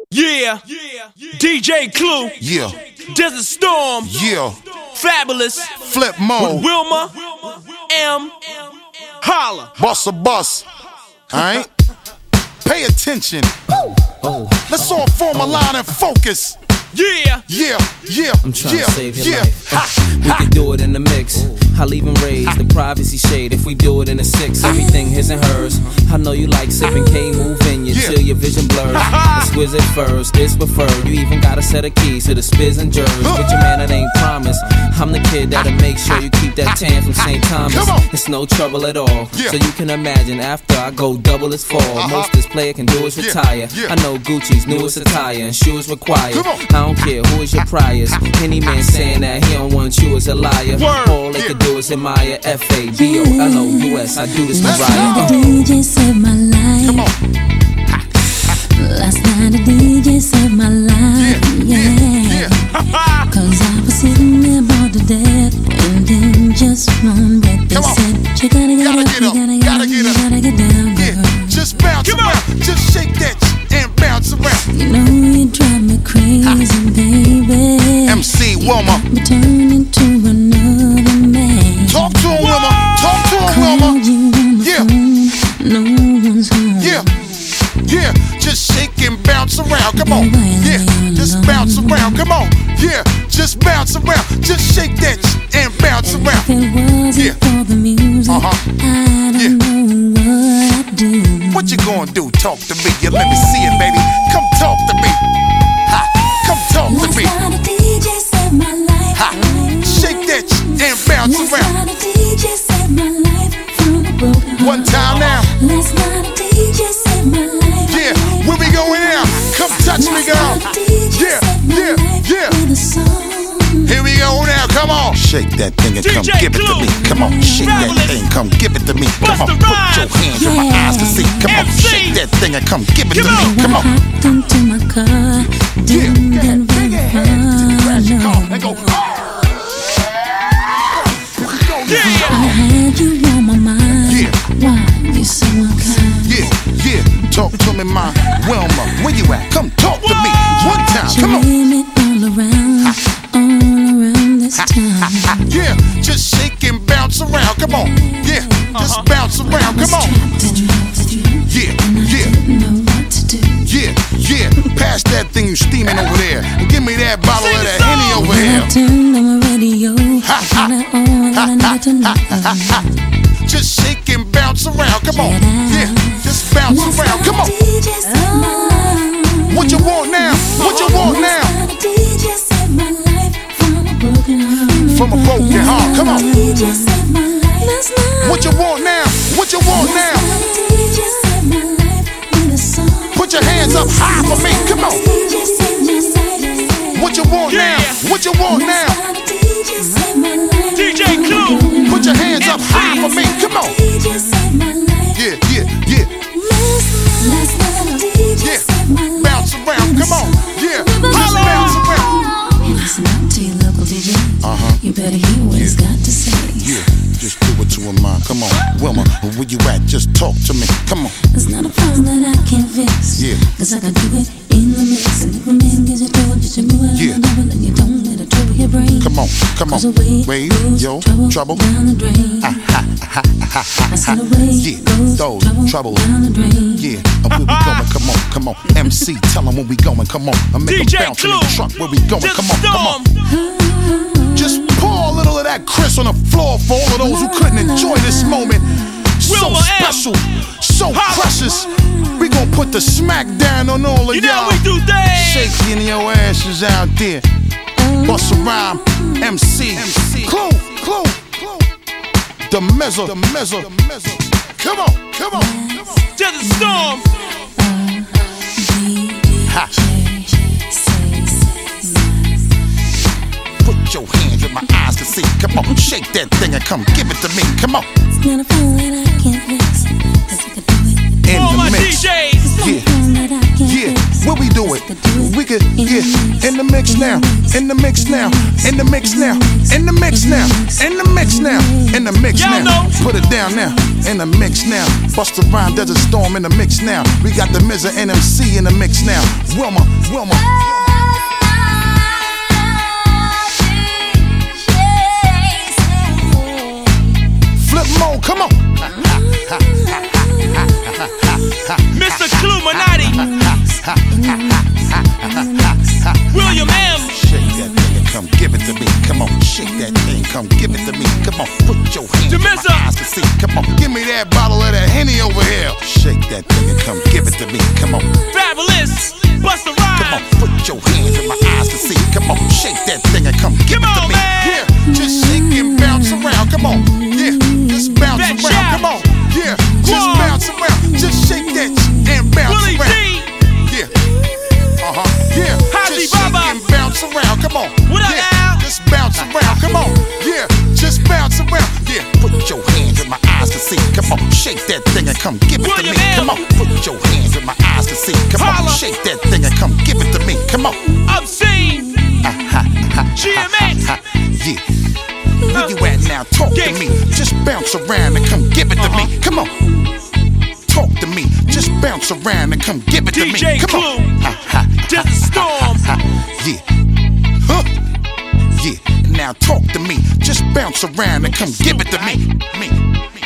Yeah. DJ Clue. Yeah. Desert Storm. Yeah. Fabulous. Flip mode. Wilma. M. Holla. Bust a bus. Alright? Pay attention. Let's all form a line and focus. Yeah. I'm trying to save your life. We can do it in the mix. I'll even raise the privacy shade if we do it in a 6. Everything his and hers. I know you like sipping K, moving you till your vision blurs. Exquisite furs, this preferred. You even got a set of keys to the spiz and jers. But your man, it ain't promise. I'm the kid that'll make sure you keep that tan from St. Thomas. It's no trouble at all. So you can imagine after I go double as fall. Most this player can do is retire. I know Gucci's newest attire and shoes required. I don't care who is your priors. Any man saying that he don't want you is a liar. All they can do is admire F-A-B-O-L-O-U-S. I do this for Last night the DJ saved my life. Last night the DJ saved my life. Yeah. Cause I was sitting there bored to death. And then just one breath they said, you gotta get up, you gotta get down, girl. Just bounce around, just shake that and bounce around. You know you drive me crazy, baby. MC Wilma. Me turn into another man. Talk to him, Wilma. Talk to him, Wilma. Yeah. No one's home. Yeah. Just shake and bounce around. Come on. Yeah. Just bounce around. Come on. Yeah. Just bounce around. Just shake that and bounce around. If it wasn't for the music, I don't know what I'd do. What you gonna do? Talk to me. You let me see it, baby. Come talk to me. Come talk to me. Last night the DJ saved my life. Shake that and bounce around. Last night the DJ saved my life from a broken heart. One time now. Last night the DJ saved my life. Yeah, where we going now? Come touch me, girl. Yeah. Here we go now, come on. Shake that thing and come give it to me. Come on, shake that thing, come give it to me. Come on, put your hands in my eyes to see. Come on, shake that thing and come give it to me. Come on. I hopped into my car, didn't get very far. I had you on my mind. Why you so unkind? Yeah. Talk to me, my Wilma. Where you at? Come talk to me. One time, come on. It all around this time. Yeah, just shake and bounce around. Come on. Yeah, just bounce around. Come on. Yeah. Yeah. Pass that thing you steaming over there and give me that bottle of that Henny over here. I turned on my radio. All that I need to know. Just shake and bounce around. Come on. Yeah, just bounce around. Come on. What you want now? What you want now? From a broken heart. Come on. What you want now? What you want now? Put your hands up high for me. Come on. What you want now? What you want now? DJ Clue. Put your hands up high for me. Come on. Yeah. Bounce around. Come on. Yeah. Just bounce around. Listen up to your local DJ. You better hear what he's got to say. Yeah. Just do it to him, man. Come on. Wilma, where you at? Just talk to me. Come on. It's not a problem that I can't fix. Yeah. Cause I can do it in the mix. And if a man gives you trouble, just move it on the double and you don't let it trouble your brain. Come on. Cause away goes yo, trouble down the drain. I said away goes trouble down the drain. Yeah, where we going? Come on. MC, tell them where we going. Come on. I make them bounce in the truck. Where we going? Come on. Just pour a little of that Chris on the floor for all of those who couldn't enjoy this moment. So special, so precious. We gon' put the smack down on all of y'all. You know we do things. Shaking your asses out there. Bust a rhyme, MC. Clue. The mezzo. Come on. Desert Storm. Put your hands in my eyes to see. Come on, shake that thing and come give it to me. Come on. It's not a phone that I can't fix. Cause I can do it in all the my mix. DJs. Yeah. Where we do it? it. We could, yeah, in the mix now, in the mix now, in the mix now, in the mix now, in the mix now, in the mix now. Put it down now, in the mix now. Busta Rhymes, Desert Storm in the mix now. We got the Miz and NMC in the mix now. Wilma. Flip mode, come on. Mr. Cluminati. William M. Shake that thing and come give it to me. Come on, shake that thing, come give it to me. Come on, put your hands in my eyes to see. Come on, give me that bottle of that Henny over here. Shake that thing and come give it to me. Come on, Fabulous. Busta Rhymes. Come on, put your hands in my eyes to see. Come on, shake that thing and come give it to me. Yeah, just shake and bounce around. Come on, yeah, just bounce around. Come on, yeah, just bounce around. Just shake that and bounce around. Yeah, yeah, just shake and bounce around. Come on, yeah, just bounce around. Come on, yeah, just bounce around. Yeah, put your hands in my eyes to see. Come on, shake that thing and come give it to me. Come on, put your hands in my eyes to see. Come on, shake that thing and come give it to me. Come on, Obscene. GMX. Yeah. Where you at now? Talk to me. Just bounce around and come give it to me. Come on. Talk to me. Just bounce around and come give it to me. DJ Come Clue. on. Desert Storm. Yeah. Huh. Yeah. Now talk to me. Just bounce around and come give it to me.